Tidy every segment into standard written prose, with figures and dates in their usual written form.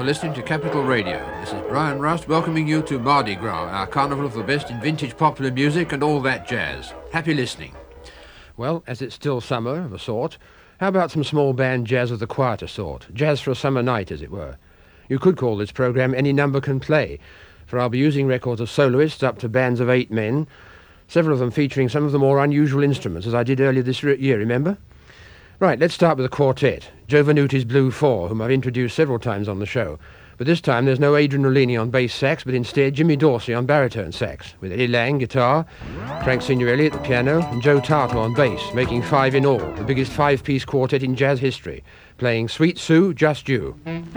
You're listening to Capital Radio. This is Brian Rust welcoming you to Mardi Gras, our carnival of the best in vintage popular music and all that jazz. Happy listening. Well, as it's still summer of a sort, how about some small band jazz of the quieter sort? Jazz for a summer night, as it were. You could call this program Any Number Can Play, for I'll be using records of soloists up to bands of 8 men, several of them featuring some of the more unusual instruments, as I did earlier this year, remember? Right, let's start with the quartet, Joe Venuti's Blue Four, whom I've introduced several times on the show. But this time there's no Adrian Rollini on bass sax, but instead Jimmy Dorsey on baritone sax, with Eddie Lang guitar, Frank Signorelli at the piano, and Joe Tarto on bass, making 5 in all, the biggest 5-piece quartet in jazz history, playing Sweet Sue, Just You.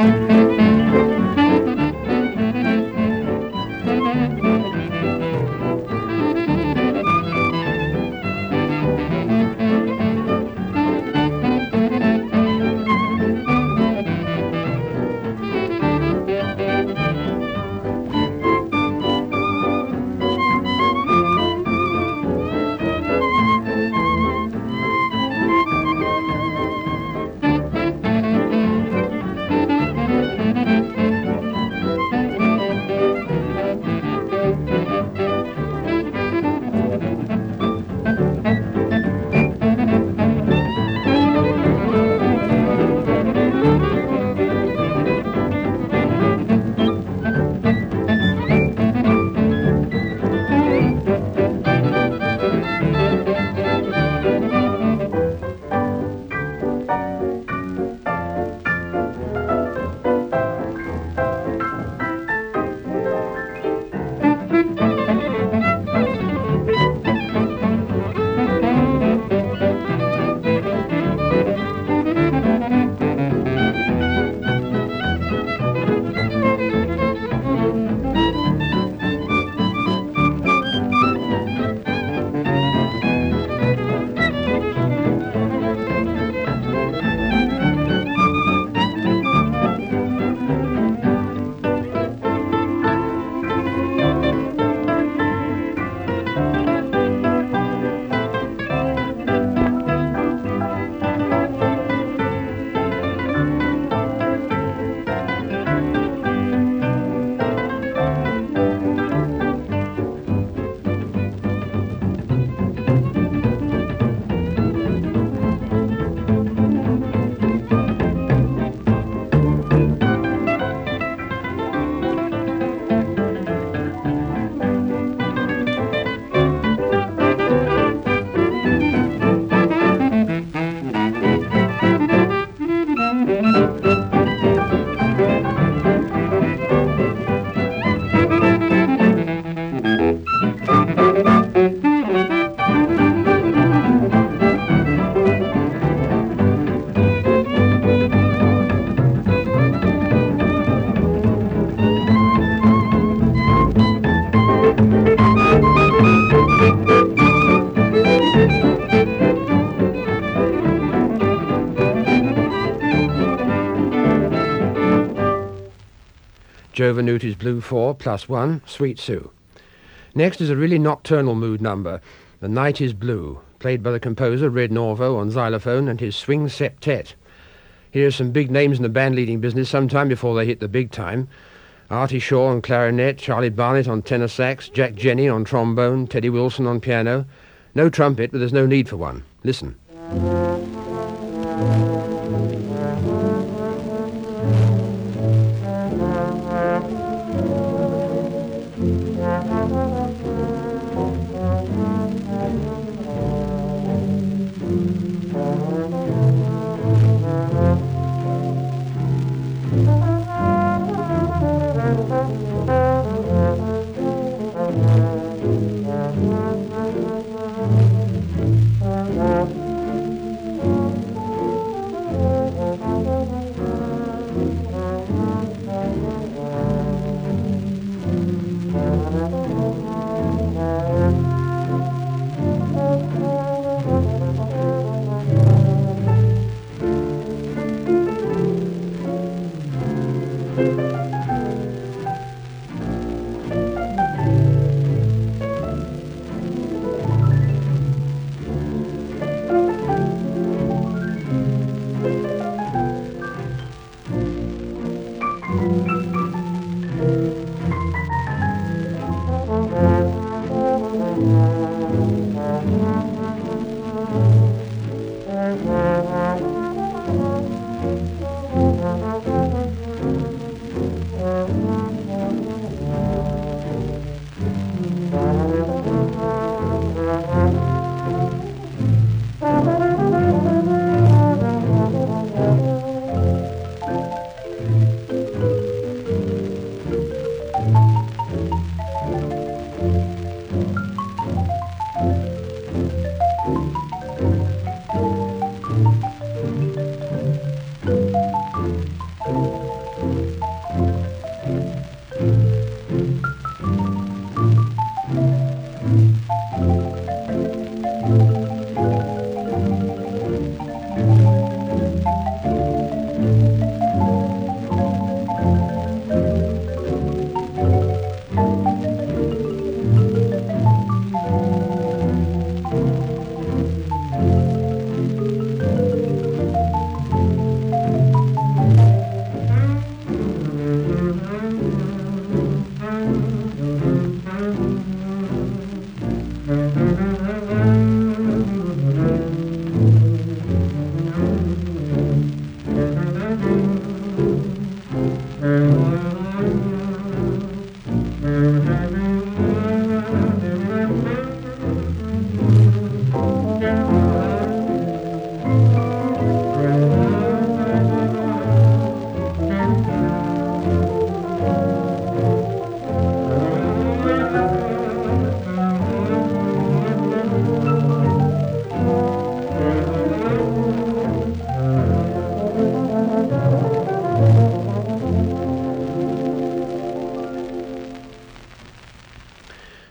Joe Venuti's Blue Four +1, Sweet Sue. Next is a really nocturnal mood number, The Night is Blue, played by the composer Red Norvo on xylophone and his swing septet. Here are some big names in the band leading business sometime before they hit the big time. Artie Shaw on clarinet, Charlie Barnett on tenor sax, Jack Jenny on trombone, Teddy Wilson on piano. No trumpet, but there's no need for one. Listen.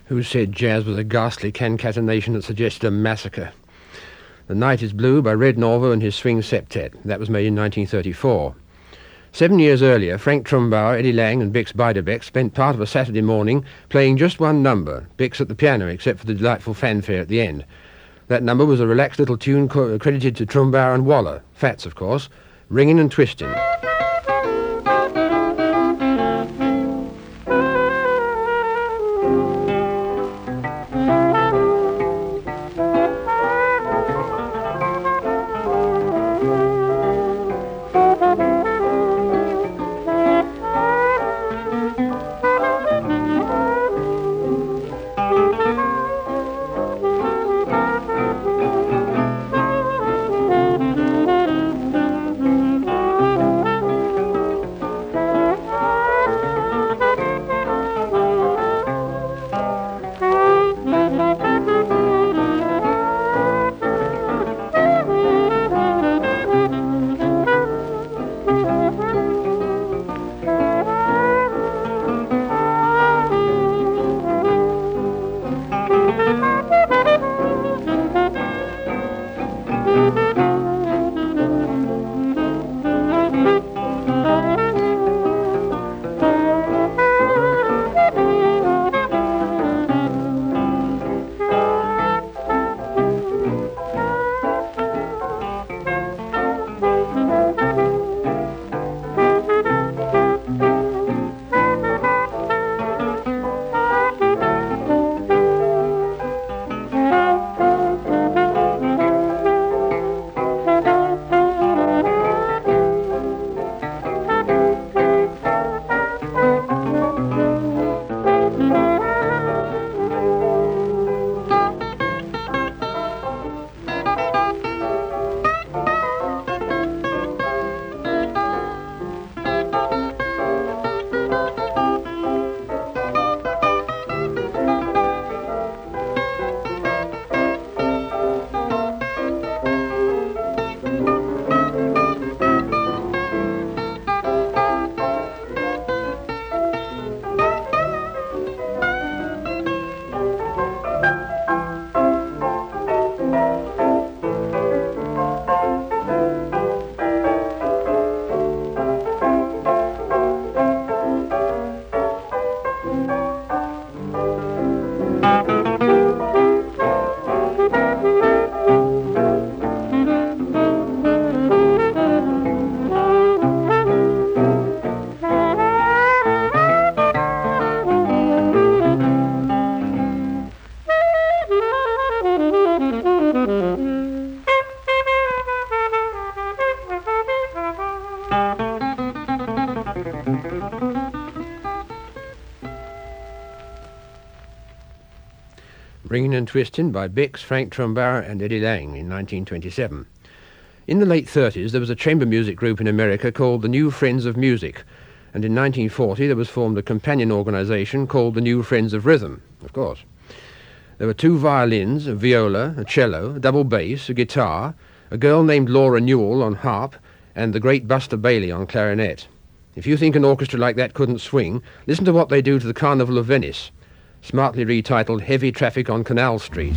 Who said jazz was a ghastly concatenation that suggested a massacre? The Night is Blue by Red Norvo and his Swing Septet. That was made in 1934. 7 years earlier, Frank Trumbauer, Eddie Lang and Bix Beiderbecke spent part of a Saturday morning playing just one number, Bix at the piano, except for the delightful fanfare at the end. That number was a relaxed little tune credited to Trumbauer and Waller, Fats of course, Ringin' and Twistin'. Ringin' and Twistin' by Bix, Frank Trumbauer and Eddie Lang in 1927. In the late 30s, there was a chamber music group in America called the New Friends of Music, and in 1940 there was formed a companion organisation called the New Friends of Rhythm, of course. There were 2 violins, a viola, a cello, a double bass, a guitar, a girl named Laura Newell on harp, and the great Buster Bailey on clarinet. If you think an orchestra like that couldn't swing, listen to what they do to the Carnival of Venice, smartly retitled Heavy Traffic on Canal Street.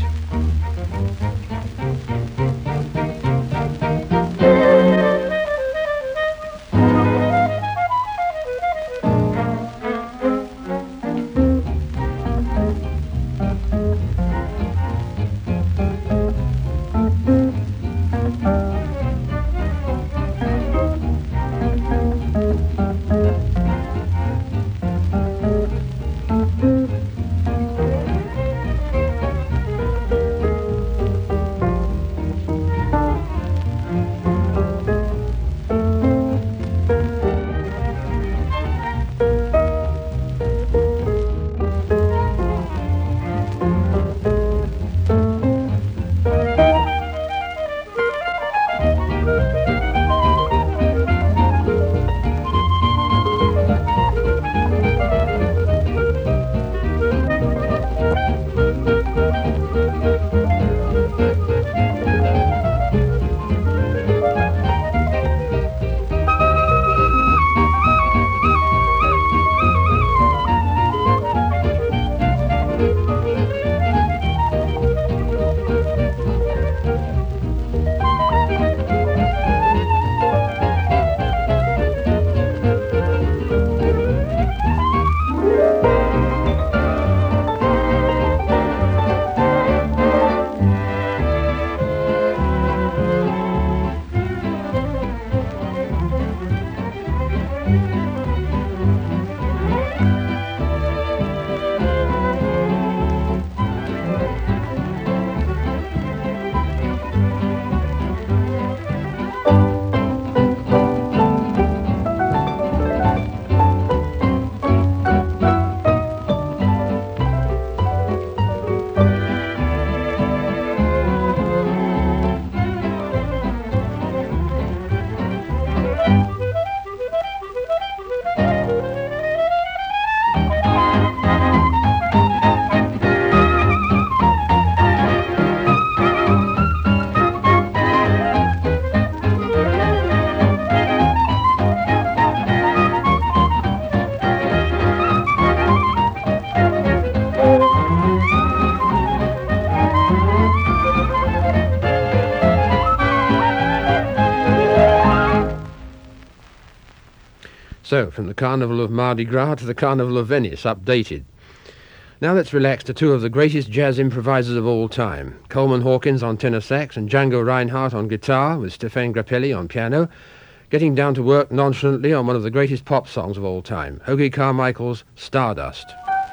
So, from the Carnival of Mardi Gras to the Carnival of Venice, updated. Now let's relax to two of the greatest jazz improvisers of all time. Coleman Hawkins on tenor sax and Django Reinhardt on guitar with Stéphane Grappelli on piano, getting down to work nonchalantly on one of the greatest pop songs of all time, Hoagy Carmichael's Stardust.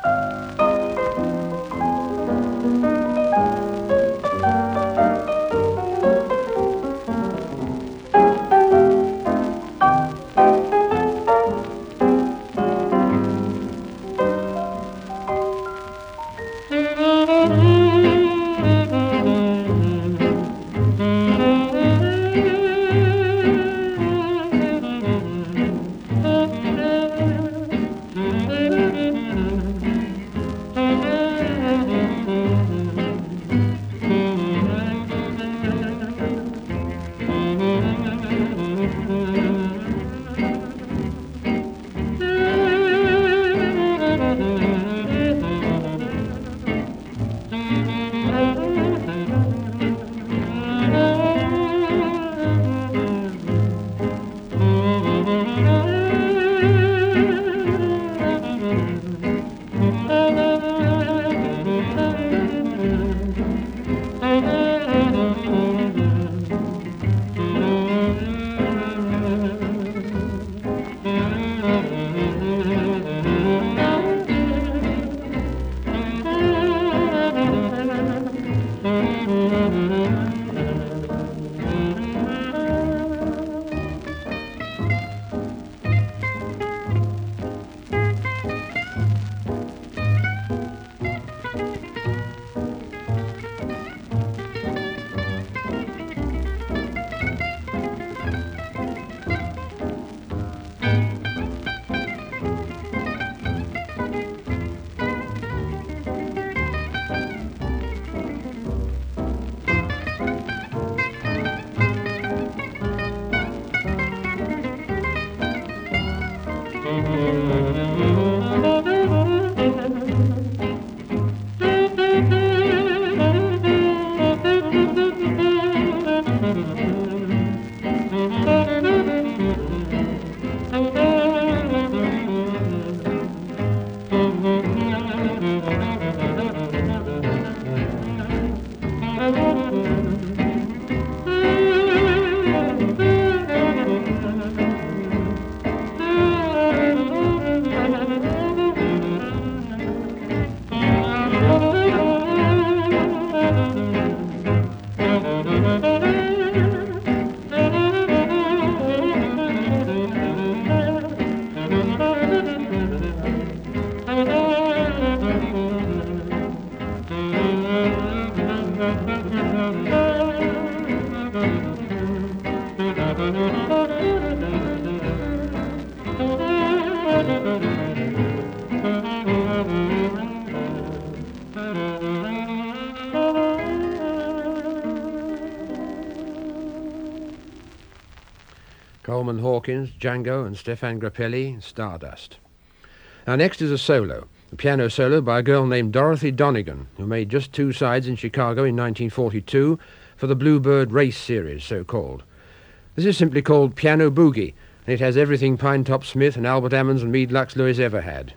Coleman Hawkins, Django and Stéphane Grappelli, Stardust. Now next is a solo, a piano solo by a girl named Dorothy Donegan, who made just two sides in Chicago in 1942 for the Bluebird Race series, so-called. This is simply called Piano Boogie, and it has everything Pinetop Smith and Albert Ammons and Meade Lux Lewis ever had.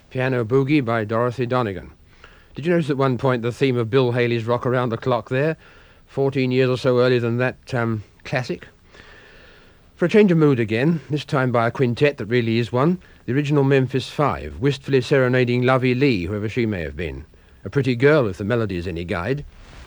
Piano Boogie by Dorothy Donegan. Did you notice at one point the theme of Bill Haley's Rock Around the Clock there? 14 years or so earlier than that classic. For a change of mood again, this time by a quintet that really is one, the original Memphis Five, wistfully serenading Lovey Lee, whoever she may have been. A pretty girl, if the melody is any guide.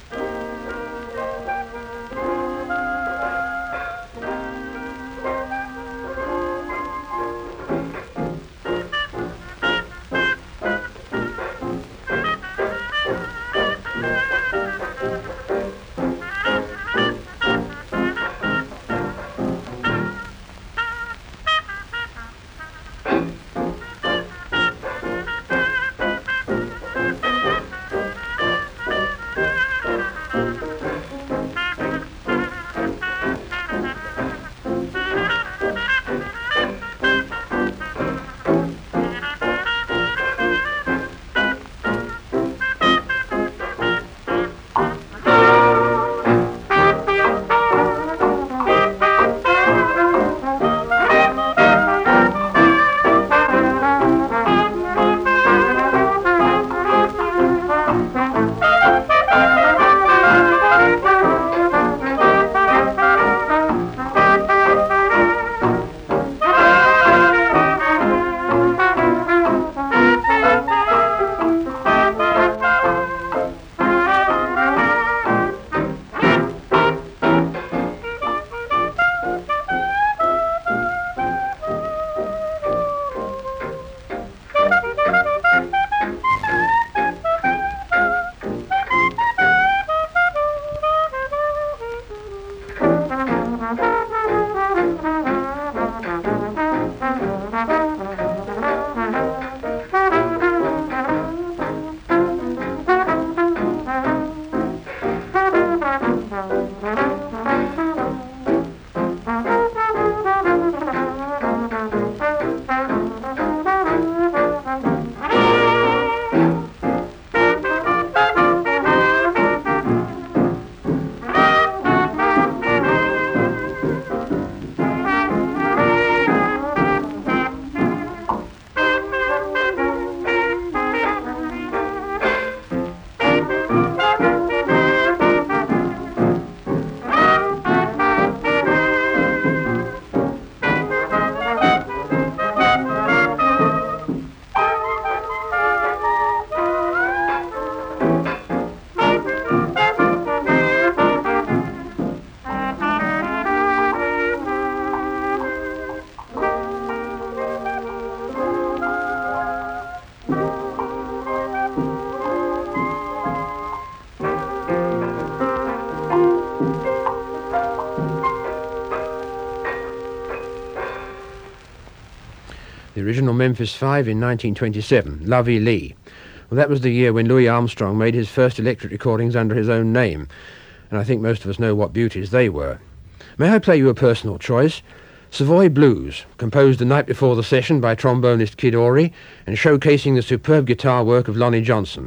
The original Memphis Five in 1927, Lovey Lee. Well, that was the year when Louis Armstrong made his first electric recordings under his own name, and I think most of us know what beauties they were. May I play you a personal choice? Savoy Blues, composed the night before the session by trombonist Kid Ory, and showcasing the superb guitar work of Lonnie Johnson.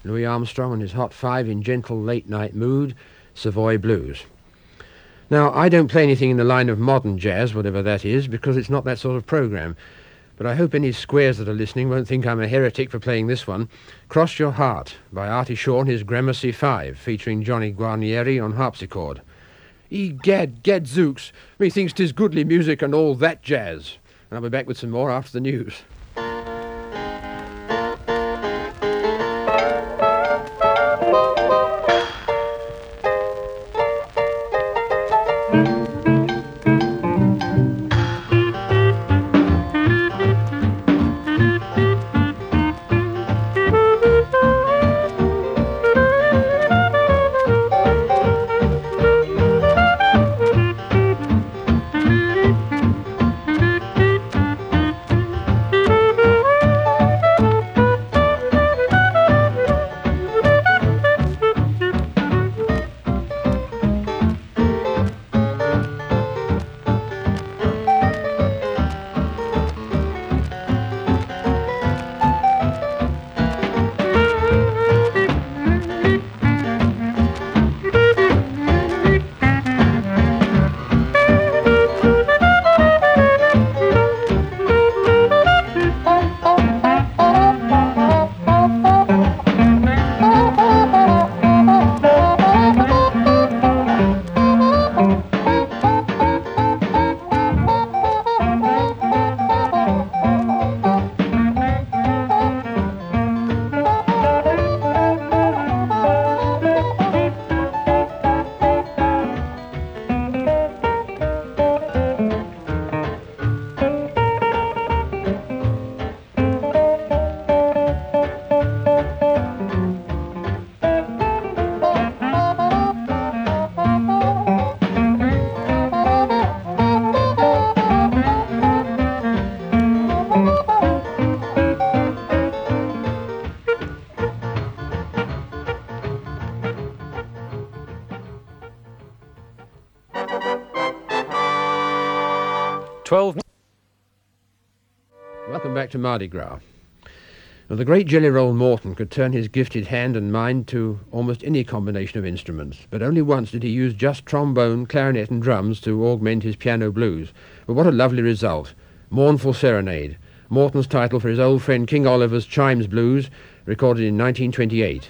Louis Armstrong and his Hot Five in gentle late-night mood, Savoy Blues. Now, I don't play anything in the line of modern jazz, whatever that is, because it's not that sort of program. But I hope any squares that are listening won't think I'm a heretic for playing this one. Cross Your Heart by Artie Shaw and his Gramercy Five, featuring Johnny Guarnieri on harpsichord. Egad, gadzooks, methinks 'tis goodly music and all that jazz. And I'll be back with some more after the news. Welcome back to Mardi Gras. Now, the great Jelly Roll Morton could turn his gifted hand and mind to almost any combination of instruments, but only once did he use just trombone, clarinet and drums to augment his piano blues. But what a lovely result. Mournful Serenade, Morton's title for his old friend King Oliver's Chimes Blues, recorded in 1928.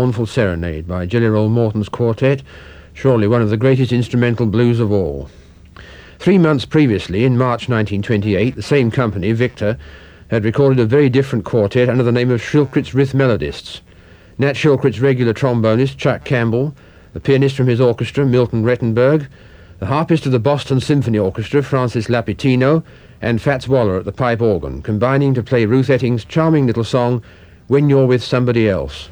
Mournful Serenade by Jelly Roll Morton's Quartet, surely one of the greatest instrumental blues of all. 3 months previously, in March 1928, the same company, Victor, had recorded a very different quartet under the name of Shilkrit's Rhythmelodists. Nat Shilkrit's regular trombonist, Chuck Campbell, the pianist from his orchestra, Milton Rettenberg, the harpist of the Boston Symphony Orchestra, Francis Lapitino, and Fats Waller at the pipe organ, combining to play Ruth Etting's charming little song, When You're With Somebody Else.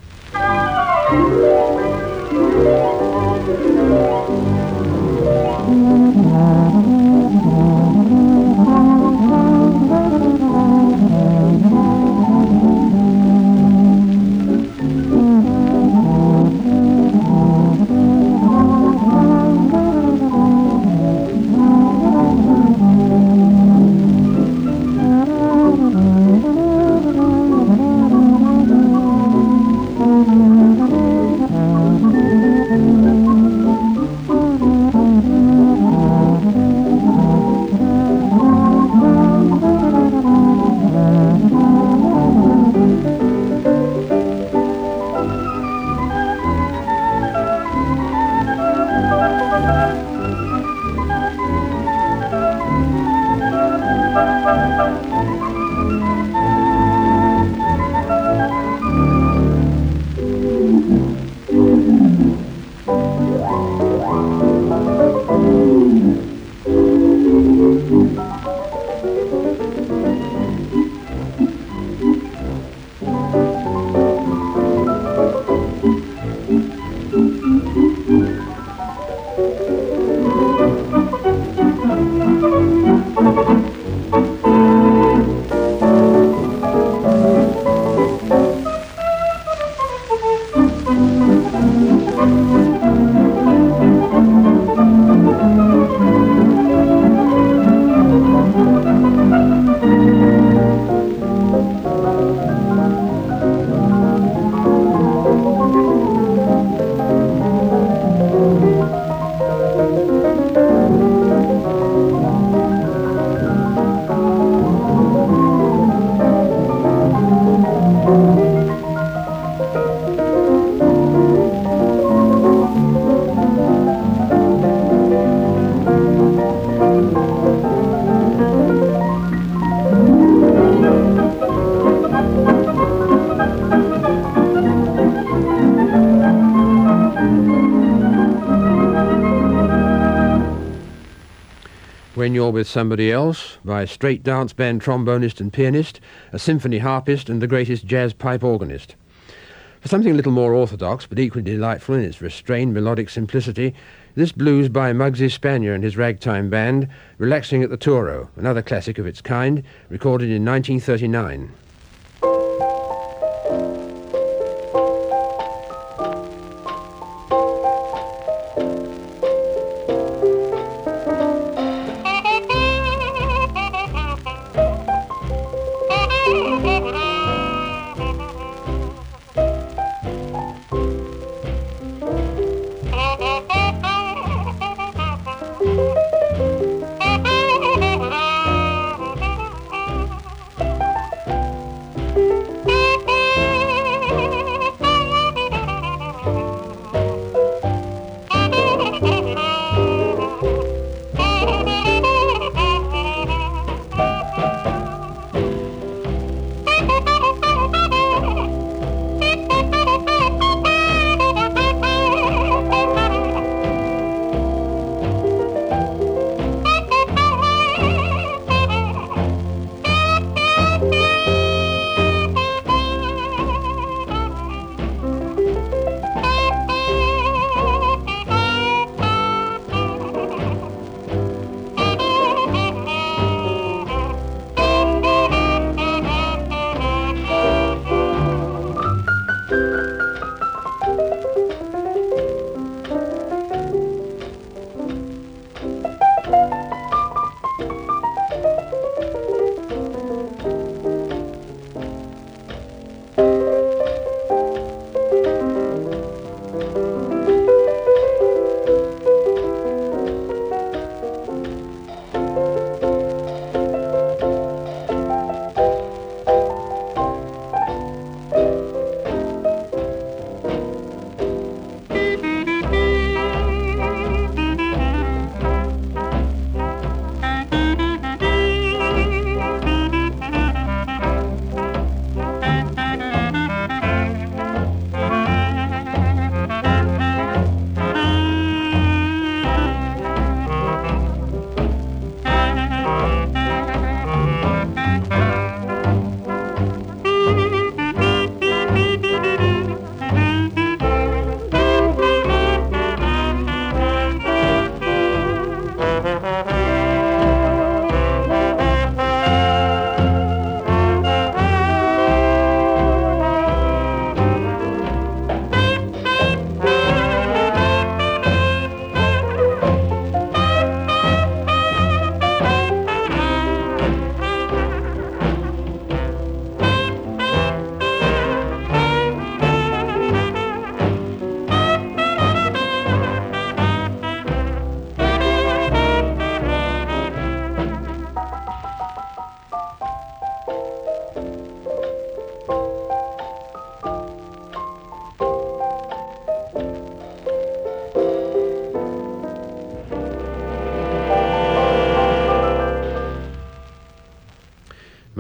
When You're With Somebody Else by a straight dance band trombonist and pianist, a symphony harpist and the greatest jazz pipe organist. For something a little more orthodox but equally delightful in its restrained melodic simplicity, this blues by Muggsy Spanier and his ragtime band, Relaxing at the Toro, another classic of its kind, recorded in 1939.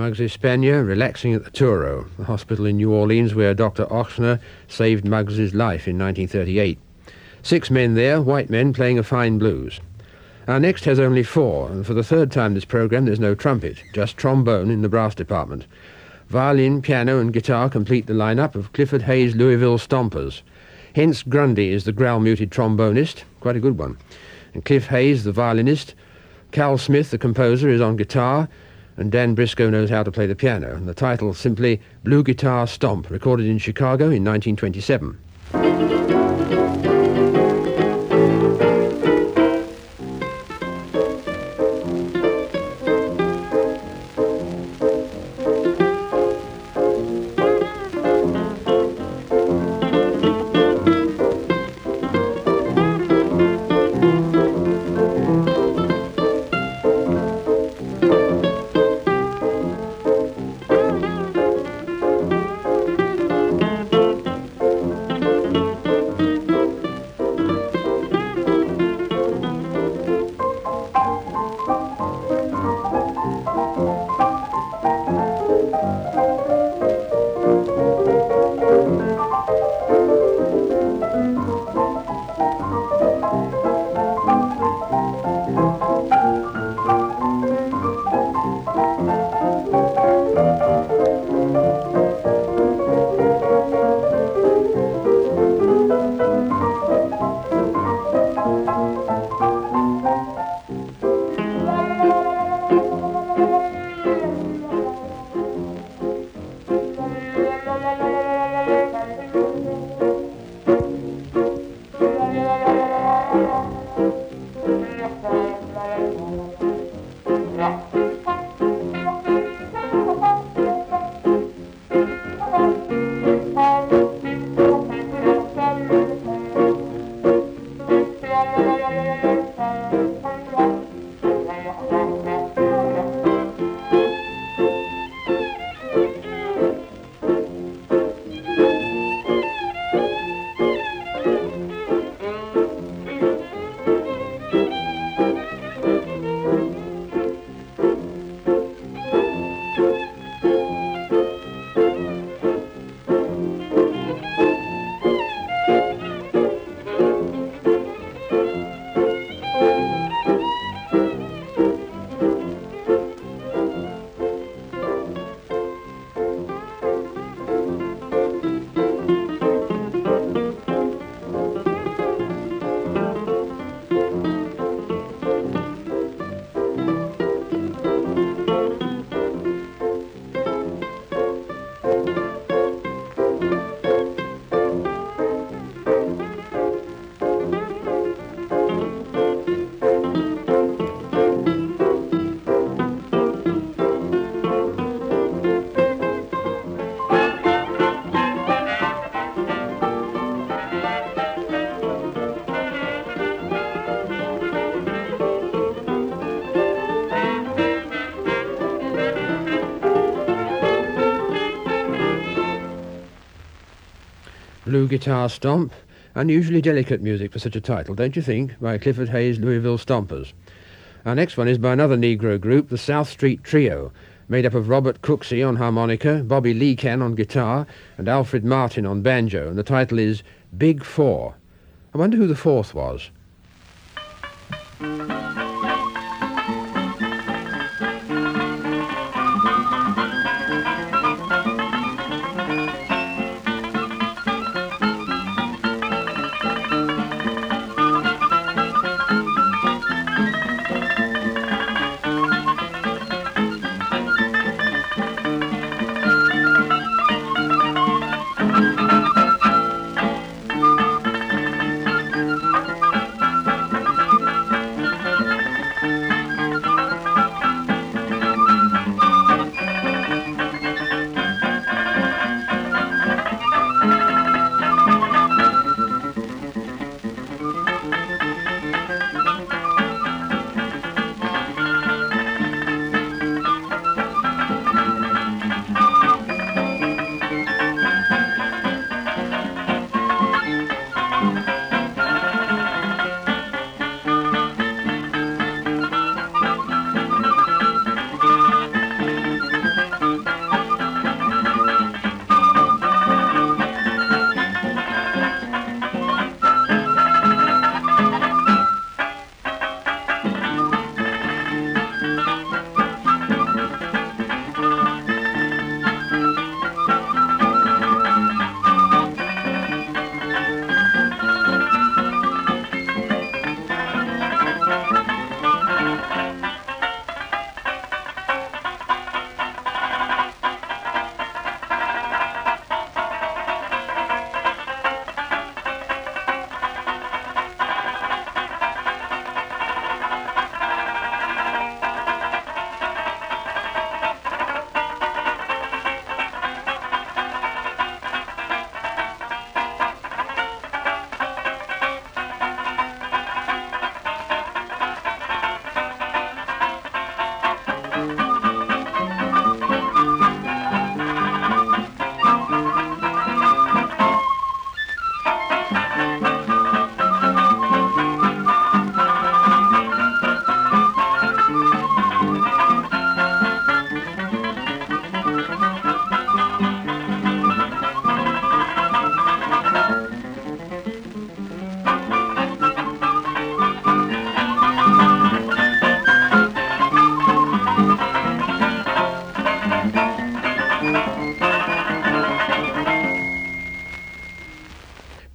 Muggsy Spanier relaxing at the Touro, the hospital in New Orleans where Dr. Ochsner saved Muggsy's life in 1938. 6 men there, white men, playing a fine blues. Our next has only 4, and for the third time this programme there's no trumpet, just trombone in the brass department. Violin, piano and guitar complete the lineup of Clifford Hayes' Louisville Stompers. Hence Grundy is the growl-muted trombonist, quite a good one. And Cliff Hayes, the violinist. Cal Smith, the composer, is on guitar, and Dan Briscoe knows how to play the piano. And the title simply Blue Guitar Stomp, recorded in Chicago in 1927. Blue Guitar Stomp. Unusually delicate music for such a title, don't you think, by Clifford Hayes' Louisville Stompers. Our next one is by another Negro group, the South Street Trio, made up of Robert Cooksey on harmonica, Bobby Leacan on guitar, and Alfred Martin on banjo, and the title is Big Four. I wonder who the fourth was.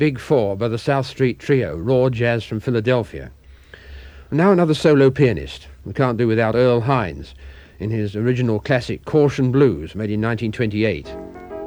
Big Four by the South Street Trio, raw jazz from Philadelphia. And now another solo pianist. We can't do without Earl Hines in his original classic Caution Blues, made in 1928.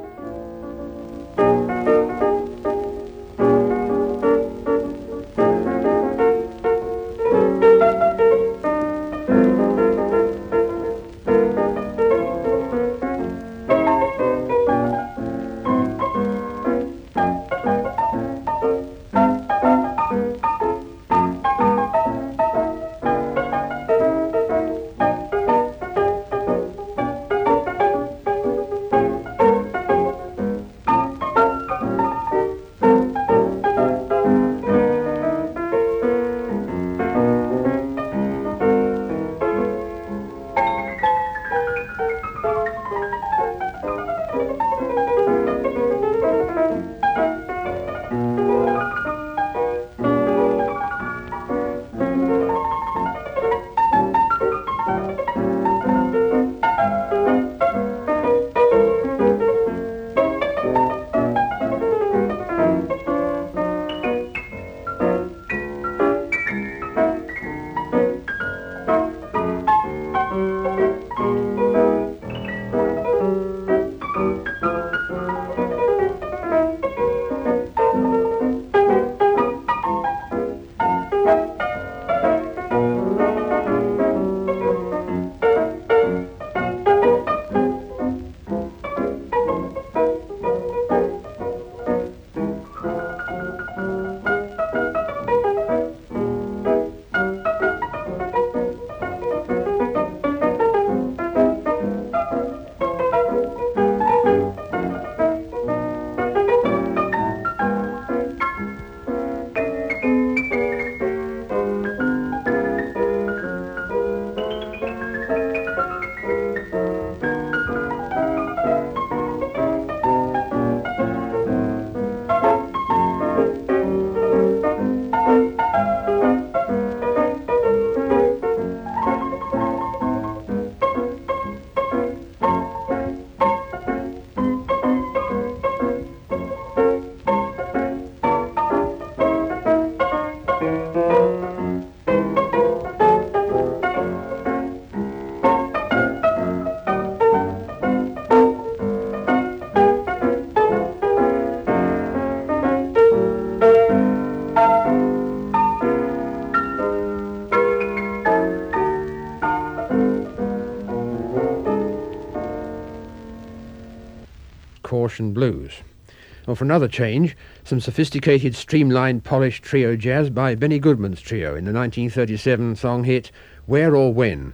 Caution Blues. Well, for another change, some sophisticated, streamlined, polished trio jazz by Benny Goodman's trio in the 1937 song hit Where or When.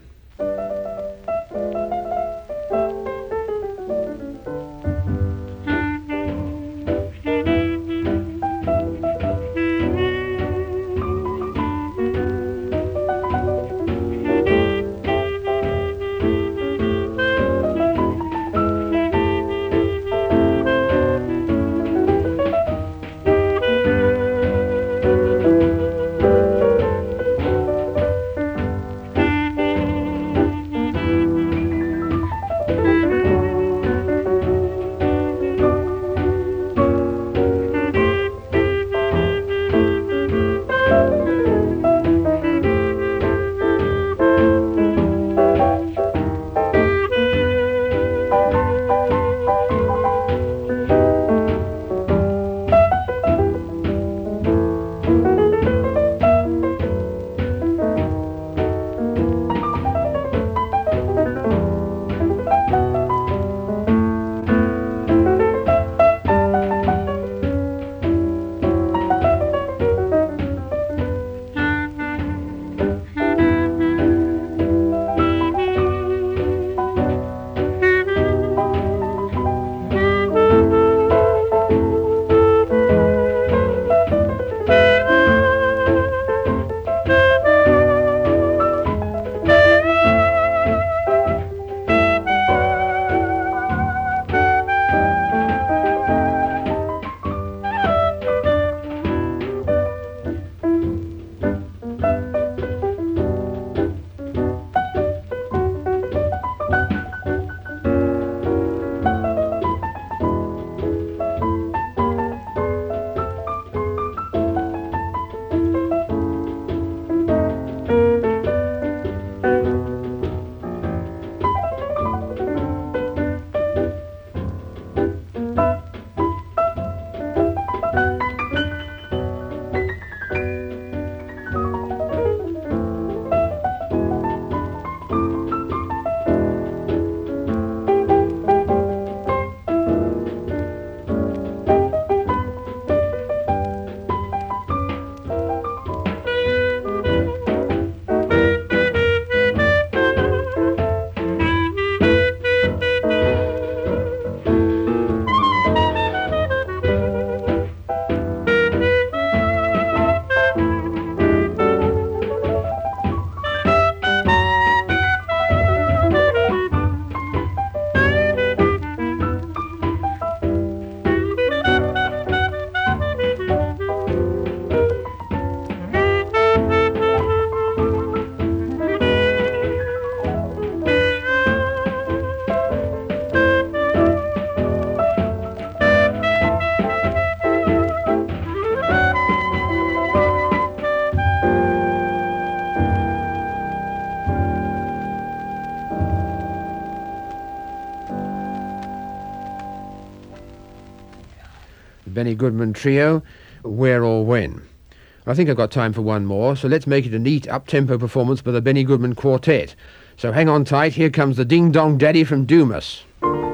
Benny Goodman Trio, Where or When. I think I've got time for one more, so let's make it a neat up-tempo performance by the Benny Goodman Quartet. So hang on tight, here comes the Ding Dong Daddy from Dumas.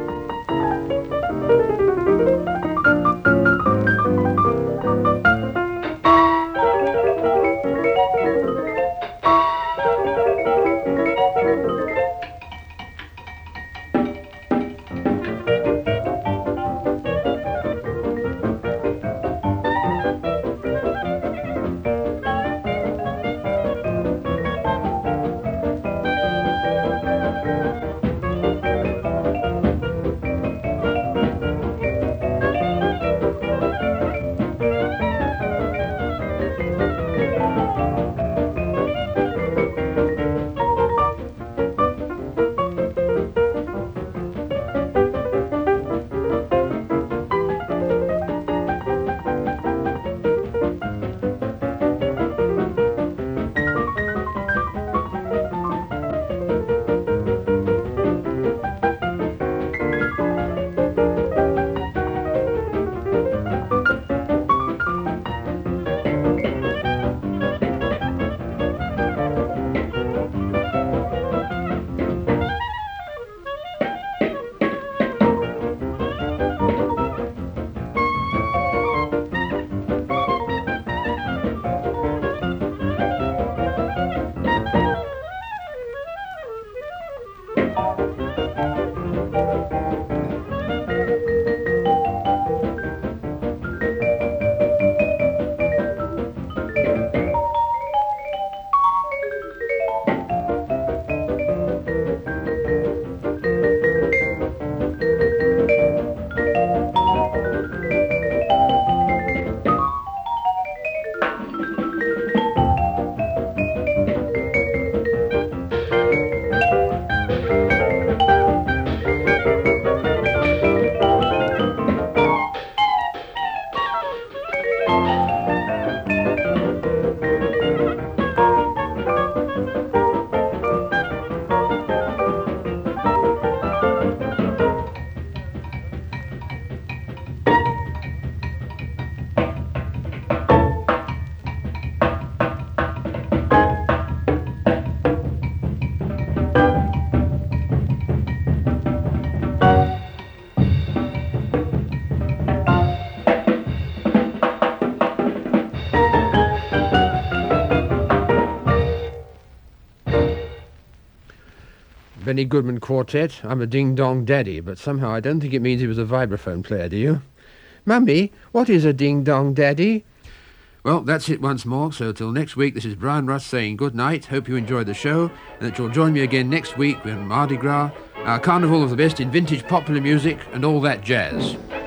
Benny Goodman Quartet, I'm a ding-dong daddy, but somehow I don't think it means he was a vibraphone player, do you? Mummy, what is a ding-dong daddy? Well, that's it once more, so till next week, this is Brian Russ saying good night. Hope you enjoyed the show, and that you'll join me again next week when Mardi Gras, our carnival of the best in vintage popular music and all that jazz.